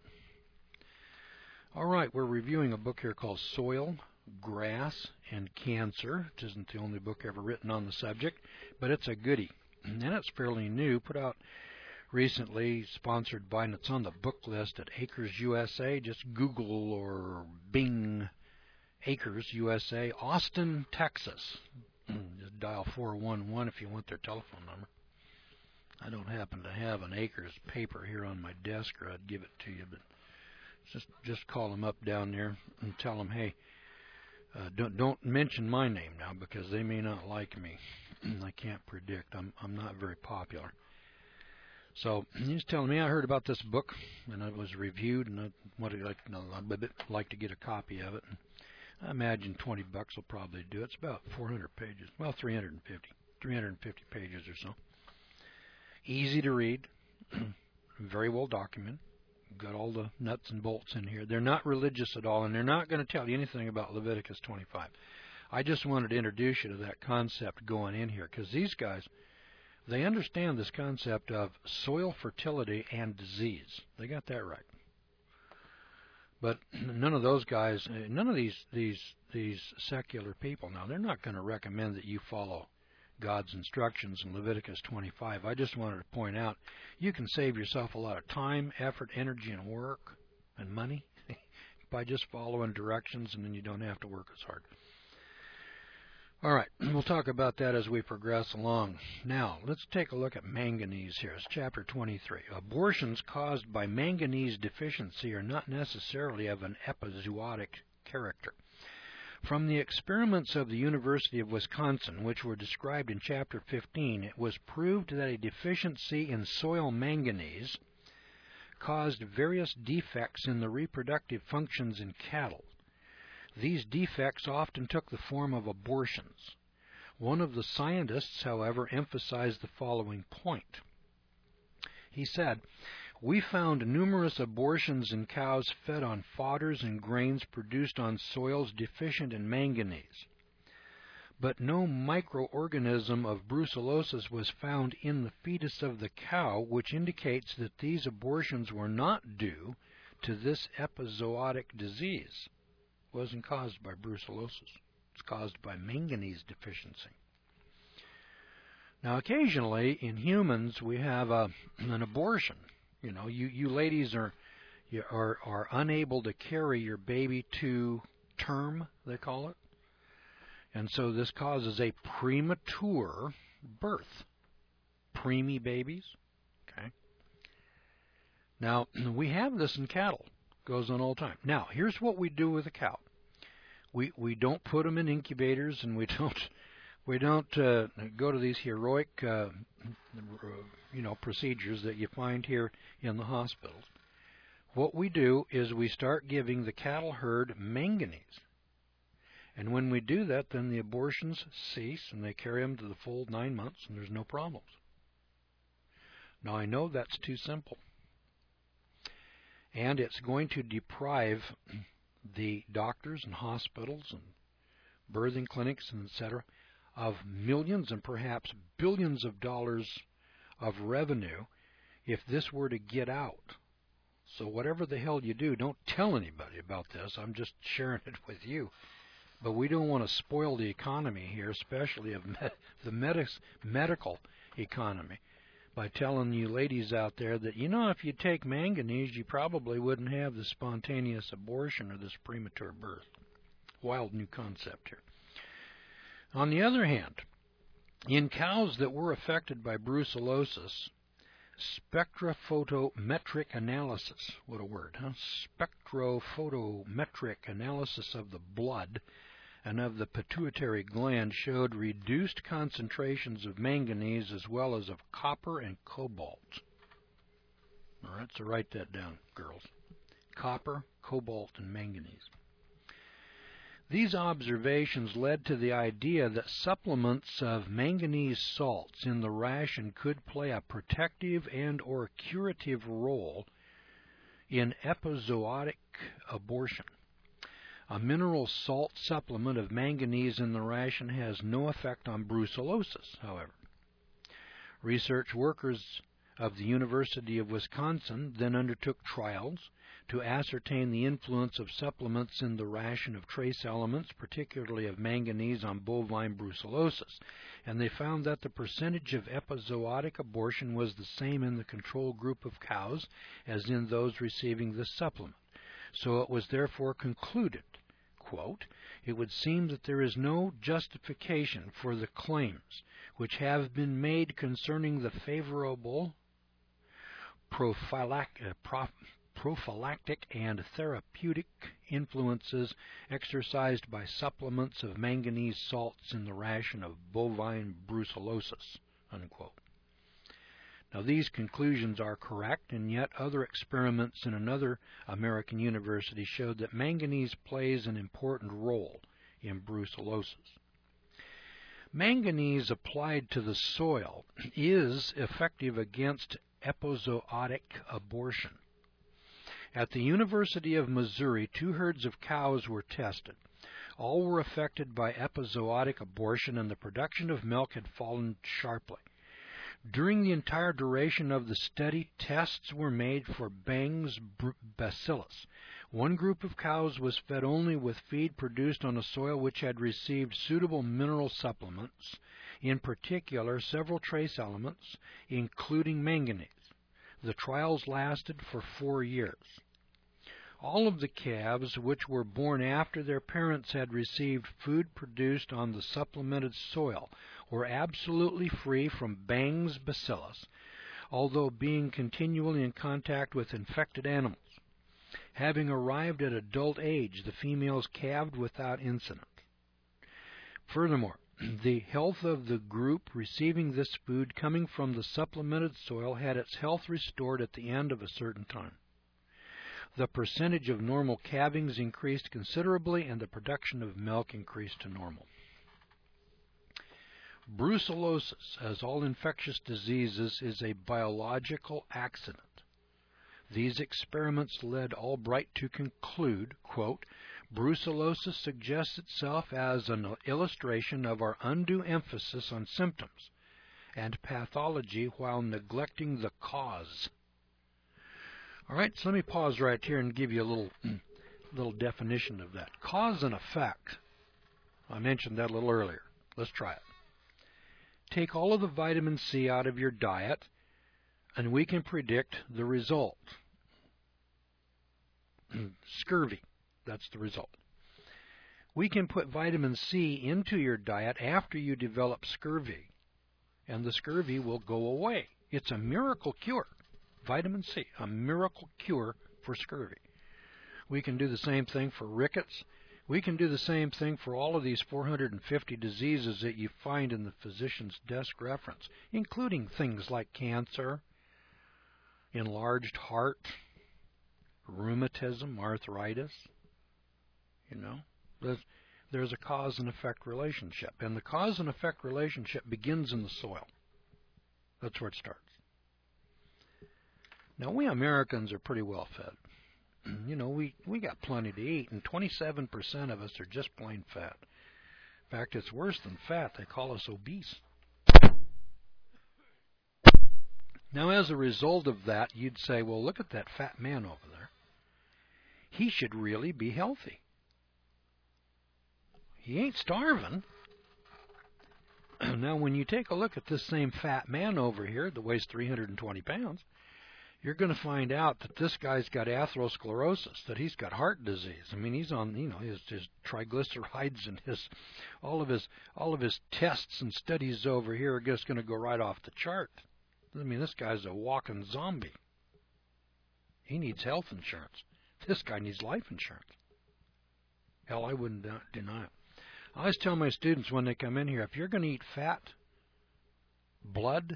All right, we're reviewing a book here called Soil, Grass, and Cancer. It isn't the only book ever written on the subject, but it's a goodie. And it's fairly new, put out recently, sponsored by, and it's on the book list at Acres U S A. Just Google or Bing Acres U S A, Austin, Texas. Just dial four one one if you want their telephone number. I don't happen to have an Acres paper here on my desk, or I'd give it to you, but just just call them up down there and tell them, hey, uh, don't don't mention my name now, because they may not like me. I can't predict. I'm I'm not very popular. So he's telling me, I heard about this book, and it was reviewed, and I would like, no, I'd like to get a copy of it. And I imagine twenty bucks will probably do it. It's about four hundred pages, well, three hundred fifty, three hundred fifty pages or so. Easy to read, very well documented. Got all the nuts and bolts in here. They're not religious at all, and they're not going to tell you anything about Leviticus twenty-five. I just wanted to introduce you to that concept going in here, because these guys, they understand this concept of soil fertility and disease. They got that right. But none of those guys, none of these these these secular people, now, they're not going to recommend that you follow God's instructions in Leviticus twenty-five. I just wanted to point out, you can save yourself a lot of time, effort, energy, and work, and money by just following directions, and then you don't have to work as hard. All right, we'll talk about that as we progress along. Now, let's take a look at manganese here. It's chapter twenty-three. Abortions caused by manganese deficiency are not necessarily of an epizootic character. From the experiments of the University of Wisconsin, which were described in chapter fifteen, it was proved that a deficiency in soil manganese caused various defects in the reproductive functions in cattle. These defects often took the form of abortions. One of the scientists, however, emphasized the following point. He said, "We found numerous abortions in cows fed on fodders and grains produced on soils deficient in manganese. But no microorganism of brucellosis was found in the fetus of the cow, which indicates that these abortions were not due to this epizootic disease. It wasn't caused by brucellosis. It's caused by manganese deficiency." Now, occasionally in humans we have a, an abortion. You know, you, you ladies are, you are are unable to carry your baby to term, they call it. And so this causes a premature birth. Preemie babies. Okay. Now, we have this in cattle. Goes on all the time. Now, here's what we do with a cow. We we don't put them in incubators, and we don't we don't uh, go to these heroic uh, you know procedures that you find here in the hospitals. What we do is we start giving the cattle herd manganese. And when we do that, then the abortions cease and they carry them to the full nine months and there's no problems. Now, I know that's too simple. And it's going to deprive the doctors and hospitals and birthing clinics and et cetera of millions and perhaps billions of dollars of revenue if this were to get out. So whatever the hell you do, don't tell anybody about this. I'm just sharing it with you. But we don't want to spoil the economy here, especially of med the medis medical economy, by telling you ladies out there that, you know, if you take manganese, you probably wouldn't have the spontaneous abortion or this premature birth. Wild new concept here. On the other hand, in cows that were affected by brucellosis, spectrophotometric analysis, what a word, huh? Spectrophotometric analysis of the blood and of the pituitary gland showed reduced concentrations of manganese as well as of copper and cobalt. All right, so write that down, girls. Copper, cobalt, and manganese. These observations led to the idea that supplements of manganese salts in the ration could play a protective and or curative role in epizootic abortion. A mineral salt supplement of manganese in the ration has no effect on brucellosis, however. Research workers of the University of Wisconsin then undertook trials to ascertain the influence of supplements in the ration of trace elements, particularly of manganese, on bovine brucellosis, and they found that the percentage of epizootic abortion was the same in the control group of cows as in those receiving the supplement. So it was therefore concluded, quote, "It would seem that there is no justification for the claims which have been made concerning the favorable prophylactic, uh, prof prophylactic and therapeutic influences exercised by supplements of manganese salts in the ration of bovine brucellosis," unquote. Now, these conclusions are correct, and yet other experiments in another American university showed that manganese plays an important role in brucellosis. Manganese applied to the soil is effective against epizootic abortion. At the University of Missouri, two herds of cows were tested. All were affected by epizootic abortion, and the production of milk had fallen sharply. During the entire duration of the study, tests were made for Bang's bacillus. One group of cows was fed only with feed produced on a soil which had received suitable mineral supplements, in particular several trace elements, including manganese. The trials lasted for four years. All of the calves which were born after their parents had received food produced on the supplemented soil were absolutely free from Bang's bacillus, although being continually in contact with infected animals. Having arrived at adult age, the females calved without incident. Furthermore, the health of the group receiving this food coming from the supplemented soil had its health restored at the end of a certain time. The percentage of normal calvings increased considerably, and the production of milk increased to normal. Brucellosis, as all infectious diseases, is a biological accident. These experiments led Albright to conclude, quote, "Brucellosis suggests itself as an illustration of our undue emphasis on symptoms and pathology while neglecting the cause." All right, so let me pause right here and give you a little, little definition of that. Cause and effect. I mentioned that a little earlier. Let's try it. Take all of the vitamin C out of your diet, and we can predict the result. Scurvy. That's the result. We can put vitamin C into your diet after you develop scurvy, and the scurvy will go away. It's a miracle cure. Vitamin C, a miracle cure for scurvy. We can do the same thing for rickets. We can do the same thing for all of these four hundred fifty diseases that you find in the physician's desk reference, including things like cancer, enlarged heart, rheumatism, arthritis. You know, there's a cause and effect relationship. And the cause and effect relationship begins in the soil. That's where it starts. Now, we Americans are pretty well fed. You know, we, we got plenty to eat, and twenty-seven percent of us are just plain fat. In fact, it's worse than fat. They call us obese. Now, as a result of that, you'd say, well, look at that fat man over there. He should really be healthy. He ain't starving. Now, when you take a look at this same fat man over here that weighs three hundred twenty pounds, you're going to find out that this guy's got atherosclerosis, that he's got heart disease. I mean, he's on, you know, his, his triglycerides and his all of his all of his tests and studies over here are just going to go right off the chart. I mean, this guy's a walking zombie. He needs health insurance. This guy needs life insurance. Hell, I wouldn't deny it. I always tell my students when they come in here, if you're going to eat fat, blood,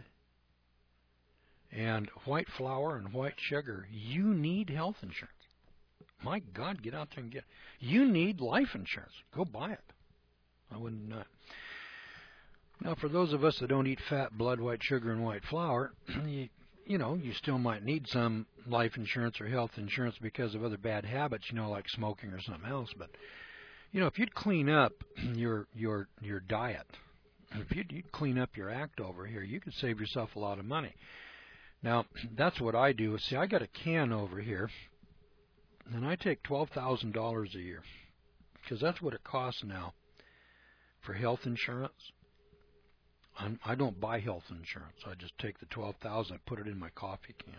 and white flour and white sugar, you need health insurance. My God, get out there and get it. You need life insurance. Go buy it. I wouldn't deny it. Now, for those of us that don't eat fat, blood, white sugar, and white flour, you, you know, you still might need some life insurance or health insurance because of other bad habits, you know, like smoking or something else. But, you know, if you'd clean up your your your diet, if you'd, you'd clean up your act over here, you could save yourself a lot of money. Now, that's what I do. See, I got a can over here, and I take twelve thousand dollars a year because that's what it costs now for health insurance. I'm, I don't buy health insurance. I just take the twelve thousand dollars, I put it in my coffee can.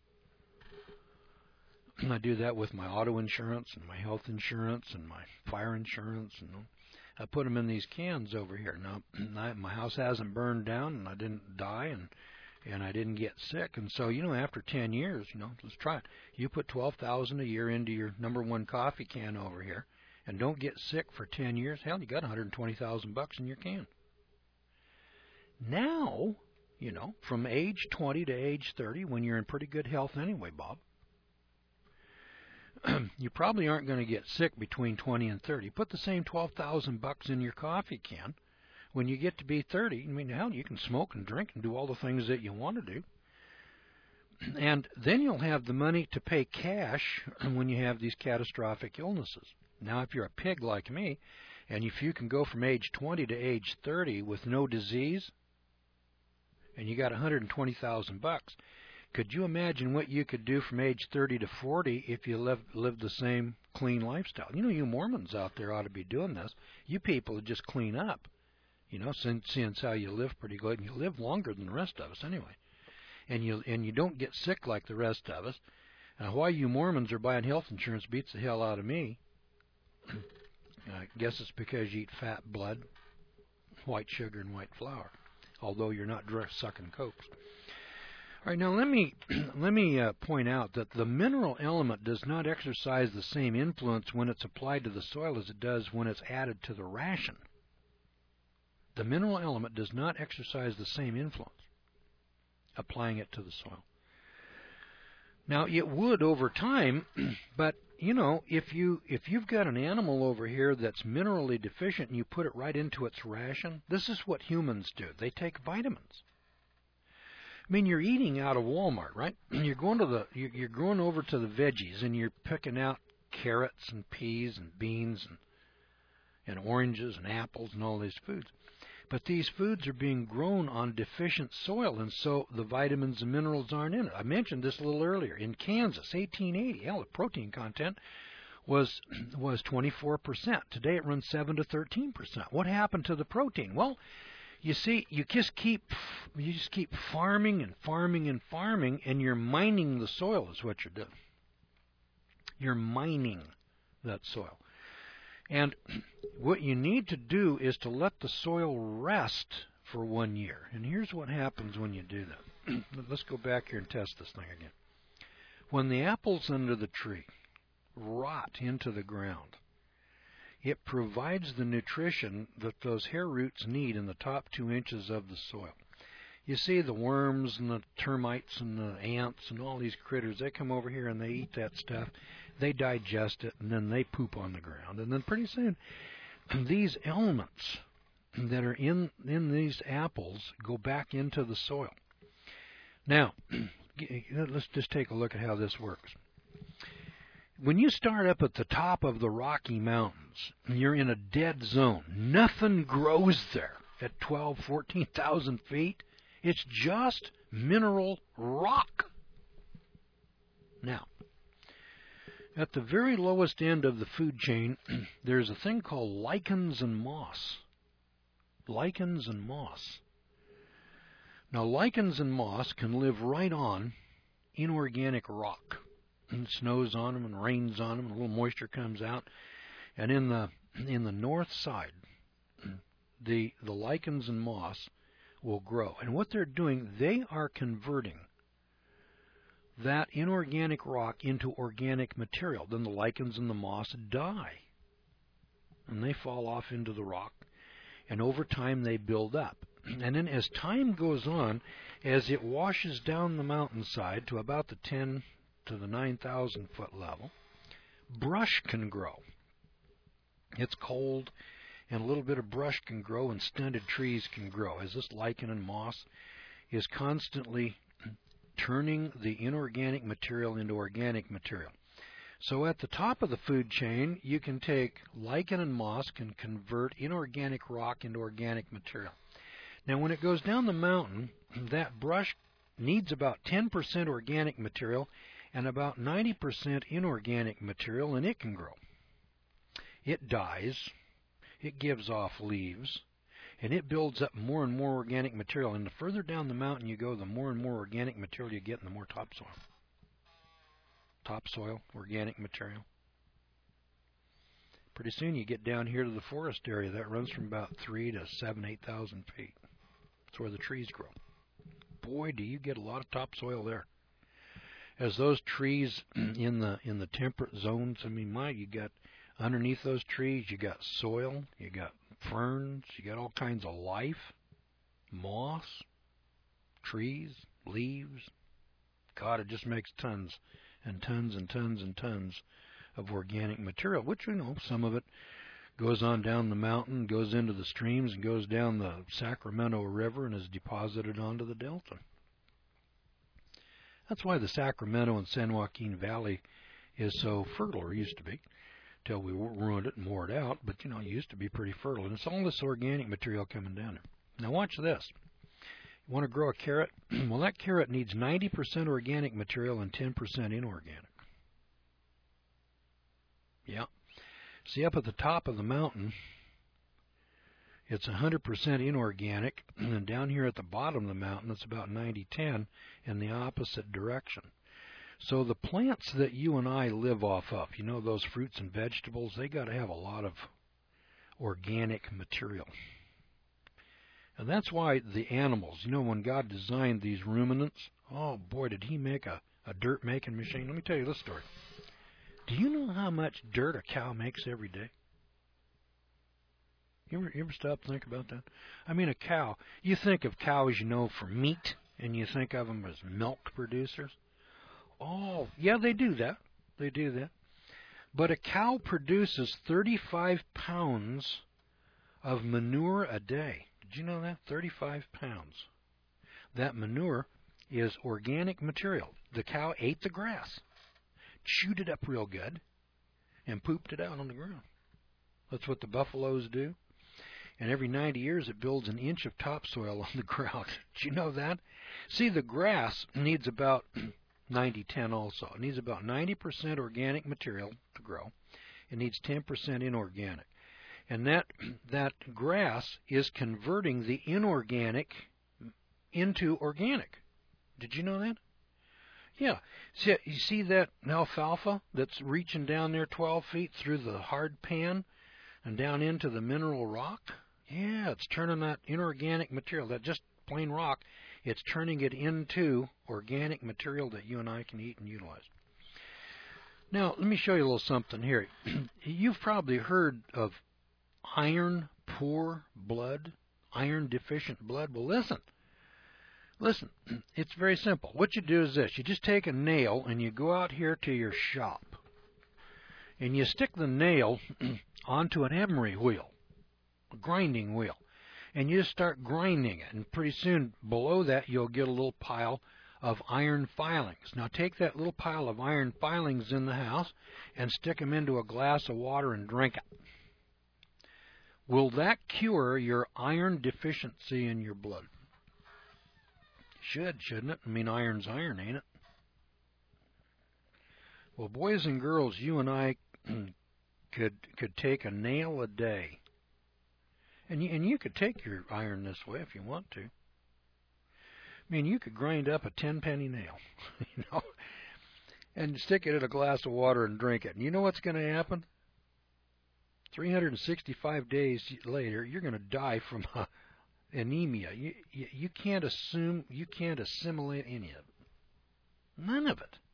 And I do that with my auto insurance and my health insurance and my fire insurance. And I put them in these cans over here. Now, I, my house hasn't burned down, and I didn't die, and and I didn't get sick. And so, you know, after ten years, you know, let's try it. You put twelve thousand dollars a year into your number one coffee can over here, and don't get sick for ten years. Hell, you got one hundred twenty thousand bucks in your can. Now, you know, from age twenty to age thirty, when you're in pretty good health anyway, Bob, you probably aren't going to get sick between twenty and thirty. Put the same twelve thousand bucks in your coffee can. When you get to be thirty, I mean, hell, you can smoke and drink and do all the things that you want to do. And then you'll have the money to pay cash when you have these catastrophic illnesses. Now, if you're a pig like me, and if you can go from age twenty to age thirty with no disease, and you got one hundred twenty thousand bucks, could you imagine what you could do from age thirty to forty if you live, lived the same clean lifestyle? You know, you Mormons out there ought to be doing this. You people just clean up, you know, since, since how you live pretty good, and you live longer than the rest of us anyway. And you and you don't get sick like the rest of us. And why you Mormons are buying health insurance beats the hell out of me. I guess it's because you eat fat, blood, white sugar, and white flour, although you're not direct sucking cokes. All right, now let me let me uh, point out that the mineral element does not exercise the same influence when it's applied to the soil as it does when it's added to the ration. The mineral element does not exercise the same influence applying it to the soil. Now, it would over time, but you know, if you if you've got an animal over here that's minerally deficient and you put it right into its ration, this is what humans do. They take vitamins. I mean, you're eating out of Walmart, right? You're going to the you're going over to the veggies and you're picking out carrots and peas and beans and and oranges and apples and all these foods. But these foods are being grown on deficient soil, and so the vitamins and minerals aren't in it. I mentioned this a little earlier. In Kansas, eighteen eighty, hell, the protein content was was twenty-four percent. Today it runs seven to thirteen percent. What happened to the protein? Well, you see, you just keep you just keep farming and farming and farming, and you're mining the soil is what you're doing. You're mining that soil. And what you need to do is to let the soil rest for one year. And here's what happens when you do that. Let's go back here and test this thing again. When the apples under the tree rot into the ground, it provides the nutrition that those hair roots need in the top two inches of the soil. You see the worms and the termites and the ants and all these critters, they come over here and they eat that stuff. They digest it, and then they poop on the ground. And then pretty soon, these elements that are in, in these apples go back into the soil. Now, let's just take a look at how this works. When you start up at the top of the Rocky Mountains, you're in a dead zone. Nothing grows there at twelve, fourteen thousand feet. It's just mineral rock. Now, at the very lowest end of the food chain, there's a thing called lichens and moss. Lichens and moss. Now, lichens and moss can live right on inorganic rock. And it snows on them and rains on them, and a little moisture comes out. And in the in the north side, the the lichens and moss will grow. And what they're doing, they are converting that inorganic rock into organic material. Then the lichens and the moss die, and they fall off into the rock. And over time, they build up. And then as time goes on, as it washes down the mountainside to about the ten to the nine thousand foot level, brush can grow. It's cold, and a little bit of brush can grow, and stunted trees can grow, as this lichen and moss is constantly turning the inorganic material into organic material. So at the top of the food chain, you can take lichen and moss, can convert inorganic rock into organic material. Now when it goes down the mountain, that brush needs about ten percent organic material and about ninety percent inorganic material, and it can grow. It dies, it gives off leaves, and it builds up more and more organic material. And the further down the mountain you go, the more and more organic material you get, and the more topsoil. Topsoil, organic material. Pretty soon you get down here to the forest area. That runs from about three to seven, eight thousand feet. That's where the trees grow. Boy, do you get a lot of topsoil there. As those trees in the in the temperate zones, I mean, my, you got underneath those trees, you got soil, you got ferns, you got all kinds of life, moss, trees, leaves. God, it just makes tons and tons and tons and tons of organic material, which, you know, some of it goes on down the mountain, goes into the streams, and goes down the Sacramento River and is deposited onto the delta. That's why the Sacramento and San Joaquin Valley is so fertile, or used to be, till we ruined it and wore it out. But, you know, it used to be pretty fertile. And it's all this organic material coming down there. Now watch this. You want to grow a carrot? Well, that carrot needs ninety percent organic material and ten percent inorganic. Yeah. See, up at the top of the mountain, it's one hundred percent inorganic, and down here at the bottom of the mountain, it's about ninety ten in the opposite direction. So the plants that you and I live off of, you know, those fruits and vegetables, they got to have a lot of organic material. And that's why the animals, you know, when God designed these ruminants, oh boy, did he make a, a dirt-making machine. Let me tell you this story. Do you know how much dirt a cow makes every day? You ever, you ever stop and think about that? I mean, a cow, you think of cows, you know, for meat, and you think of them as milk producers. Oh, yeah, they do that. They do that. But a cow produces thirty-five pounds of manure a day. Did you know that? thirty-five pounds. That manure is organic material. The cow ate the grass, chewed it up real good, and pooped it out on the ground. That's what the buffaloes do. And every ninety years it builds an inch of topsoil on the ground. Did you know that? See, the grass needs about ninety ten also. It needs about ninety percent organic material to grow. It needs ten percent inorganic. And that, that grass is converting the inorganic into organic. Did you know that? Yeah. See, you see that alfalfa that's reaching down there twelve feet through the hard pan and down into the mineral rock? Yeah, it's turning that inorganic material, that just plain rock, it's turning it into organic material that you and I can eat and utilize. Now, let me show you a little something here. You've probably heard of iron poor blood, iron deficient blood. Well, listen. Listen, it's very simple. What you do is this. You just take a nail and you go out here to your shop and you stick the nail onto an emery wheel. a grinding wheel. And you just start grinding it, and pretty soon below that you'll get a little pile of iron filings. Now take that little pile of iron filings in the house and stick them into a glass of water and drink it. Will that cure your iron deficiency in your blood? Should, shouldn't it? I mean, iron's iron, ain't it? Well, boys and girls, you and I could could take a nail a day. And you, and you could take your iron this way if you want to. I mean, you could grind up a ten-penny nail, you know, and stick it in a glass of water and drink it. And you know what's going to happen? three hundred sixty-five days later, you're going to die from uh, anemia. You, you you can't assume, you can't assimilate any of it. None of it.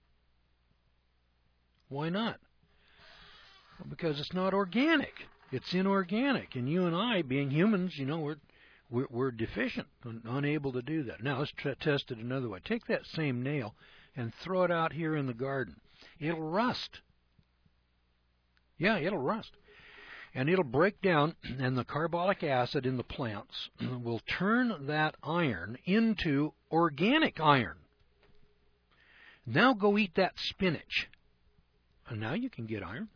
Why not? Well, because it's not organic. It's inorganic, and you and I, being humans, you know, we're we're, we're deficient, un, unable to do that. Now let's try, test it another way. Take that same nail and throw it out here in the garden. It'll rust. Yeah, it'll rust, and it'll break down, and the carbolic acid in the plants will turn that iron into organic iron. Now go eat that spinach, and now you can get iron.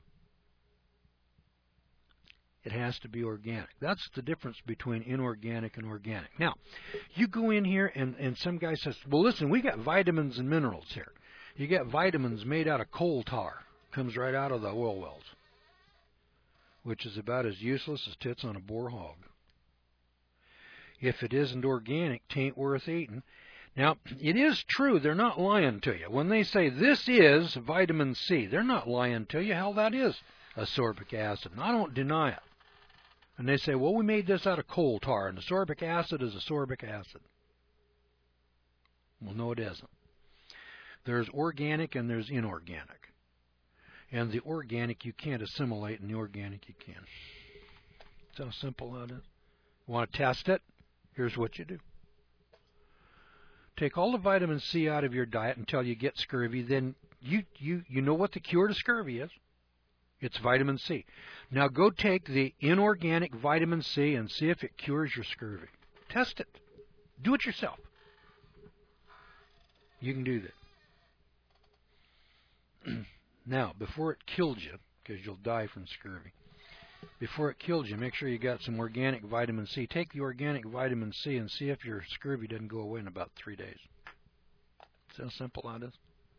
It has to be organic. That's the difference between inorganic and organic. Now, you go in here and, and some guy says, well, listen, we got vitamins and minerals here. You got vitamins made out of coal tar. Comes right out of the oil wells, which is about as useless as tits on a boar hog. If it isn't organic, 'tain't worth eating. Now, it is true, they're not lying to you. When they say this is vitamin C, they're not lying to you. Hell, that is ascorbic acid, and I don't deny it. And they say, well, we made this out of coal tar, and ascorbic acid is ascorbic acid. Well, no, it isn't. There's organic and there's inorganic. And the organic you can't assimilate, and the organic you can. That's how simple that is. You want to test it? Here's what you do. Take all the vitamin C out of your diet until you get scurvy, then you, you, you know what the cure to scurvy is. It's vitamin C. Now go take the inorganic vitamin C and see if it cures your scurvy. Test it. Do it yourself. You can do that. Now, before it kills you, because you'll die from scurvy, before it kills you, make sure you got some organic vitamin C. Take the organic vitamin C and see if your scurvy doesn't go away in about three days. See how simple that is?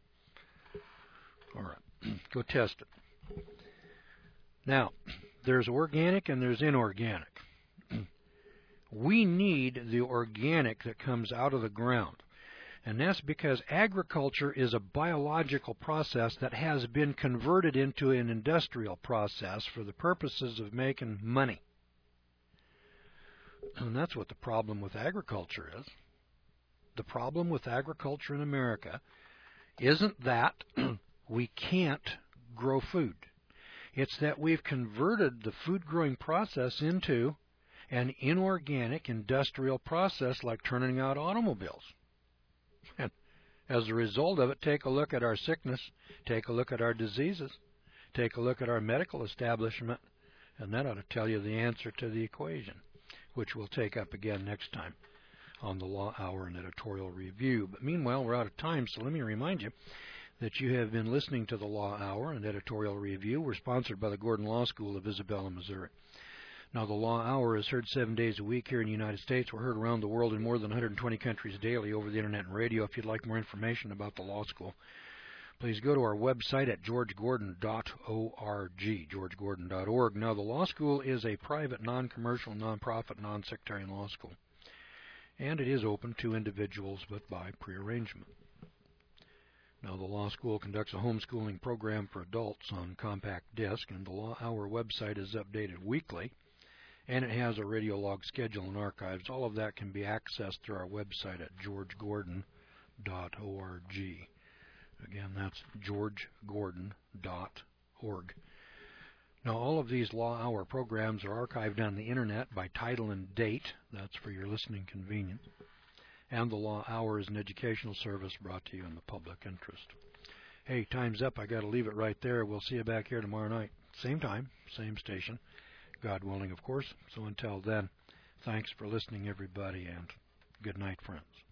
All right. Go test it. Now, there's organic and there's inorganic. We need the organic that comes out of the ground. And that's because agriculture is a biological process that has been converted into an industrial process for the purposes of making money. And that's what the problem with agriculture is. The problem with agriculture in America isn't that we can't grow food. It's that we've converted the food-growing process into an inorganic industrial process like turning out automobiles. And as a result of it, take a look at our sickness, take a look at our diseases, take a look at our medical establishment, and that ought to tell you the answer to the equation, which we'll take up again next time on the Law Hour and Editorial Review. But meanwhile, we're out of time, so let me remind you that you have been listening to the Law Hour and Editorial Review. We're sponsored by the Gordon Law School of Isabella, Missouri. Now, the Law Hour is heard seven days a week here in the United States. We're heard around the world in more than one hundred twenty countries daily over the Internet and radio. If you'd like more information about the law school, please go to our website at george gordon dot org, george gordon dot org. Now, the law school is a private, non-commercial, non-profit, non-sectarian law school, and it is open to individuals but by prearrangement. Now, the law school conducts a homeschooling program for adults on compact disc, and the Law Hour website is updated weekly, and it has a radio log schedule and archives. All of that can be accessed through our website at george gordon dot org. Again, that's george gordon dot org. Now, all of these Law Hour programs are archived on the Internet by title and date. That's for your listening convenience. And the Law Hour is an educational service brought to you in the public interest. Hey, time's up. I got to leave it right there. We'll see you back here tomorrow night. Same time, same station. God willing, of course. So until then, thanks for listening, everybody, and good night, friends.